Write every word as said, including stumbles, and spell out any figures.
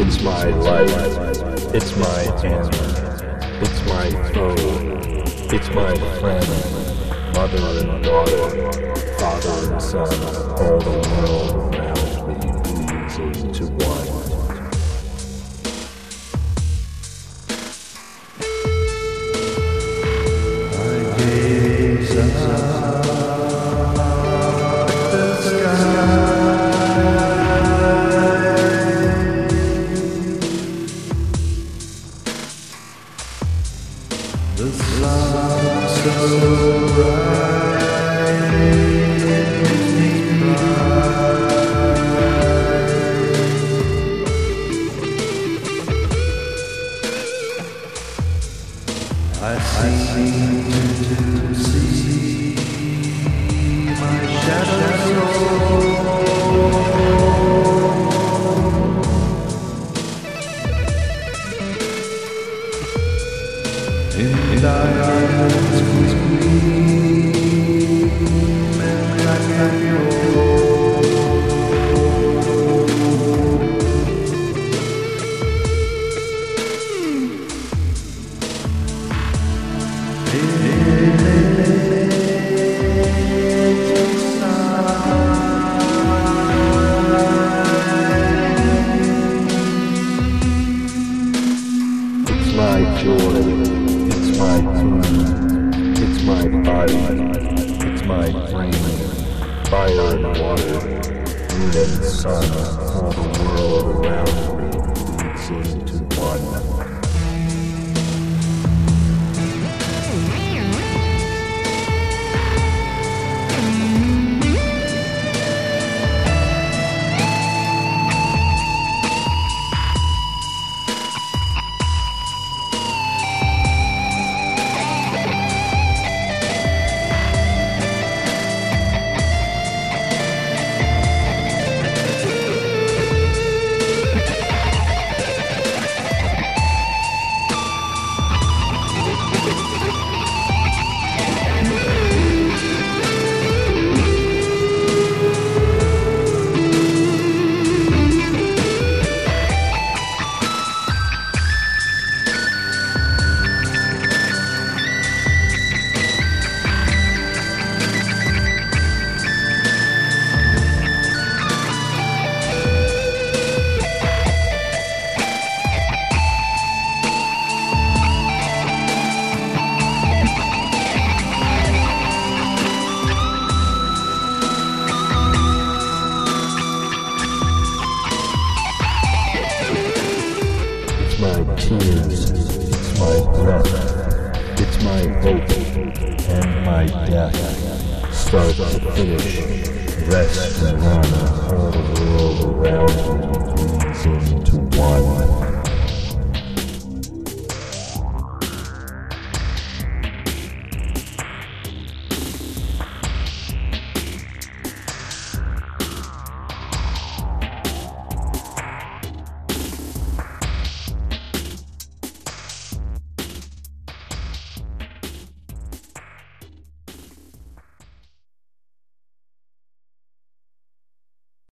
It's my life. It's my answer. It's my foe. It's my friend. Mother and daughter. Father and son. All the world around me bleeds into one. I gaze up at the sky. The sun so bright makes me cry. I seem to see my shadow in thy eyes gleam and like your it's my joy. It's my food, it's my body, it's my brain, fire and water, moon and sun, all the world around me bleeds into one. It's my tears, it's my breath, it's my hope and my death. Start to finish, rest and run, all the world around me bleeds into one.